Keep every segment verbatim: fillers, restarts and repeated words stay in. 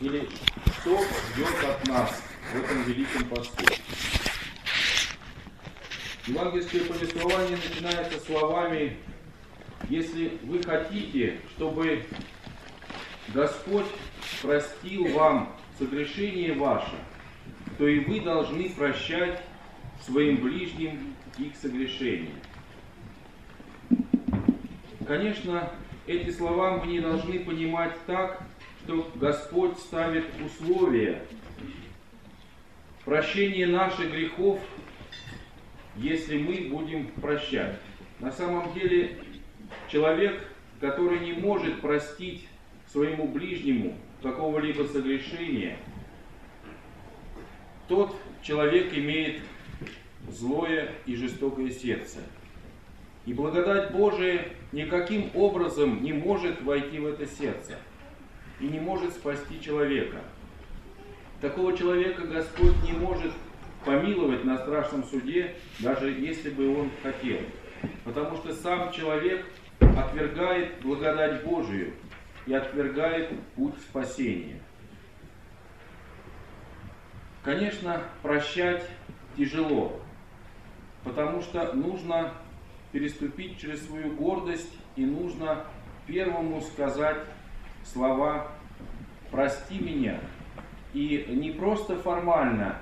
или что ждет от нас в этом великом посту. Евангельское повествование начинается словами: «Если вы хотите, чтобы Господь простил вам согрешение ваше, то и вы должны прощать своим ближним их согрешения». Конечно, эти слова мы не должны понимать так, что Господь ставит условия прощения наших грехов, если мы будем прощать. На самом деле, человек, который не может простить своему ближнему какого-либо согрешения, тот человек имеет злое и жестокое сердце. И благодать Божия никаким образом не может войти в это сердце и не может спасти человека. Такого человека Господь не может помиловать на страшном суде, даже если бы он хотел. Потому что сам человек отвергает благодать Божию и отвергает путь спасения. Конечно, прощать тяжело, потому что нужно переступить через свою гордость и нужно первому сказать слова «прости меня». И не просто формально,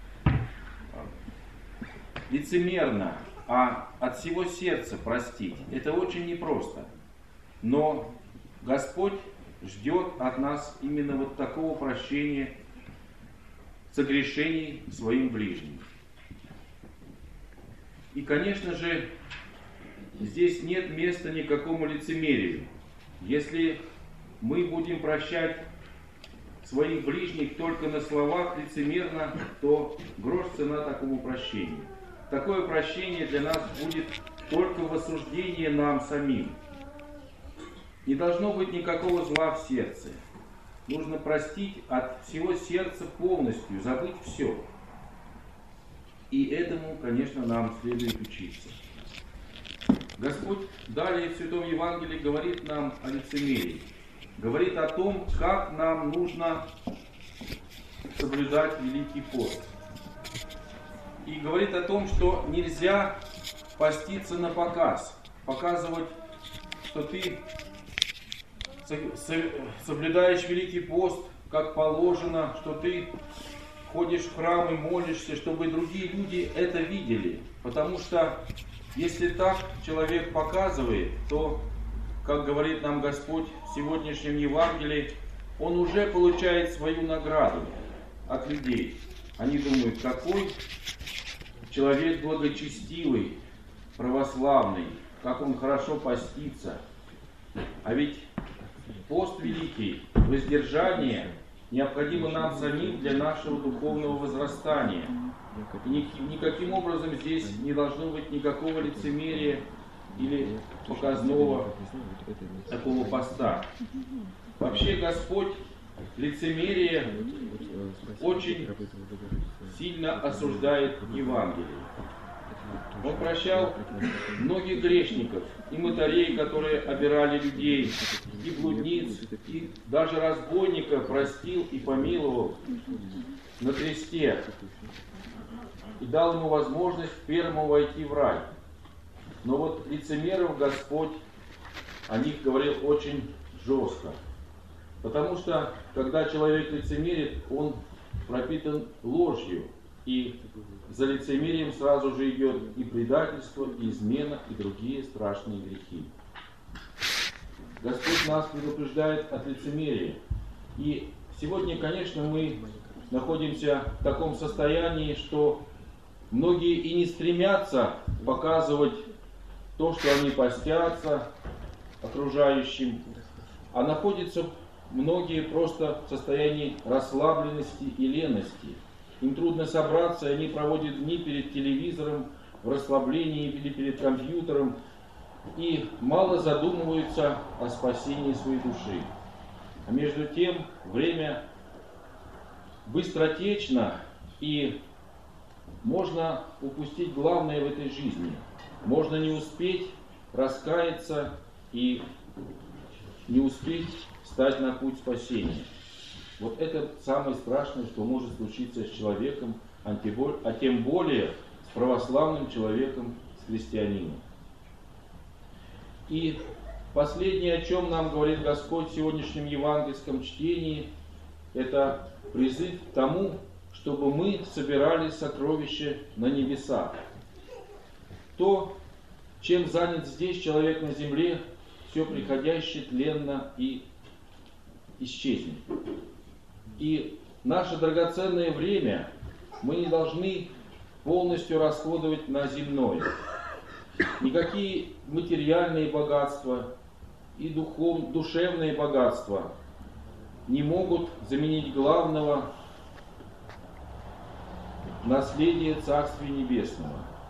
лицемерно, а от всего сердца простить. Это очень непросто. Но Господь ждет от нас именно вот такого прощения согрешений своим ближним. И, конечно же, здесь нет места никакому лицемерию. Если мы будем прощать своих ближних только на словах лицемерно, то грош цена такому прощению. Такое прощение для нас будет только в осуждении нам самим. Не должно быть никакого зла в сердце. Нужно простить от всего сердца полностью, забыть все. И этому, конечно, нам следует учиться. Господь далее в Святом Евангелии говорит нам о лицемерии. Говорит о том, как нам нужно соблюдать Великий пост. И говорит о том, что нельзя поститься на показ, показывать, что ты соблюдаешь Великий пост, как положено, что ты ходишь в храм и молишься, чтобы другие люди это видели. Потому что если так человек показывает, то, как говорит нам Господь в сегодняшнем Евангелии, он уже получает свою награду от людей. Они думают, какой человек благочестивый, православный, как он хорошо постится. А ведь пост великий, воздержание необходимо нам самим для нашего духовного возрастания. И никаким образом здесь не должно быть никакого лицемерия или показного такого поста. Вообще Господь лицемерие очень сильно осуждает в Евангелии. Он прощал многих грешников, и мытарей, которые обирали людей, и блудниц, и даже разбойника простил и помиловал на кресте. И дал ему возможность первому войти в рай. Но вот лицемеров Господь о них говорил очень жестко. Потому что, когда человек лицемерит, он пропитан ложью. И за лицемерием сразу же идет и предательство, и измена, и другие страшные грехи. Господь нас предупреждает от лицемерия. И сегодня, конечно, мы находимся в таком состоянии, что многие и не стремятся показывать то, что они постятся окружающим, а находятся многие просто в состоянии расслабленности и лености. Им трудно собраться, и они проводят дни перед телевизором, в расслаблении или перед компьютером, и мало задумываются о спасении своей души. А между тем время быстротечно, и можно упустить главное в этой жизни. Можно не успеть раскаяться и не успеть стать на путь спасения. Вот это самое страшное, что может случиться с человеком, а тем более с православным человеком, с христианином. И последнее, о чем нам говорит Господь в сегодняшнем евангельском чтении, это призыв к тому, чтобы мы собирали сокровища на небесах. То, чем занят здесь человек на земле, все приходящее тленно и исчезнет. И наше драгоценное время мы не должны полностью расходовать на земное. Никакие материальные богатства и духов, душевные богатства не могут заменить главного наследия Царствия Небесного.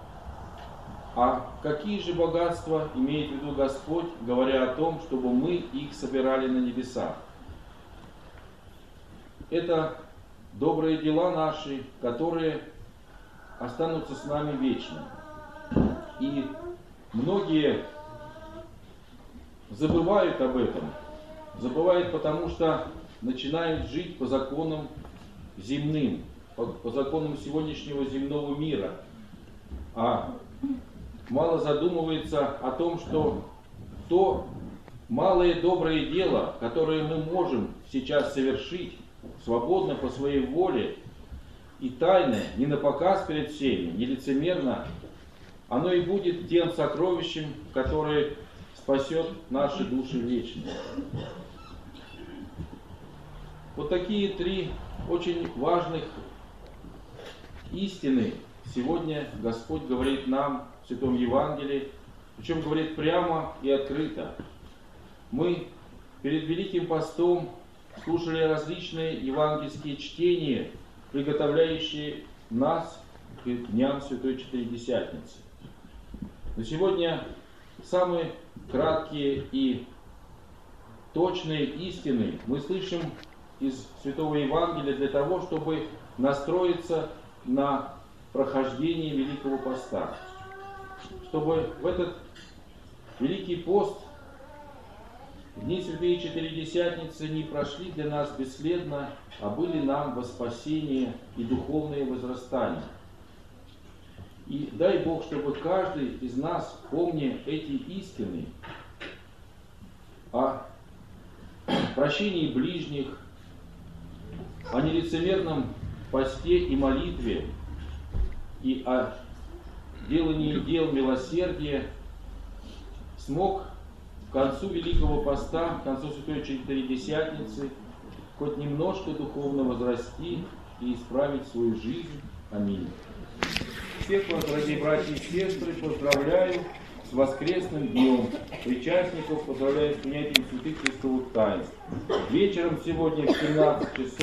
А какие же богатства имеет в виду Господь, говоря о том, чтобы мы их собирали на небесах? Это добрые дела наши, которые останутся с нами вечно. И многие забывают об этом. Забывают, потому что начинают жить по законам земным, по, по законам сегодняшнего земного мира. А мало задумывается о том, что то малое доброе дело, которое мы можем сейчас совершить свободно по своей воле и тайно, не на показ перед всеми, не лицемерно, оно и будет тем сокровищем, которое спасет наши души вечно. Вот такие три очень важных истины сегодня Господь говорит нам в Святом Евангелии, причем говорит прямо и открыто. Мы перед Великим Постом слушали различные евангельские чтения, приготовляющие нас к дням Святой Четыредесятницы. Но сегодня самые краткие и точные истины мы слышим из Святого Евангелия для того, чтобы настроиться на прохождение Великого Поста. Чтобы в этот Великий Пост дни Святые Четыредесятницы не прошли для нас бесследно, а были нам во спасение и духовное возрастание. И дай Бог, чтобы каждый из нас, помня эти истины о прощении ближних, о нелицемерном посте и молитве, и о делании дел милосердия, смог к концу Великого Поста, к концу Святой Четыредесятницы, хоть немножко духовно возрасти и исправить свою жизнь. Аминь. Всех вас, дорогие братья и сестры, поздравляю с воскресным днем. Причастников поздравляю с принятием святых христовых таинств. Вечером сегодня в семнадцать часов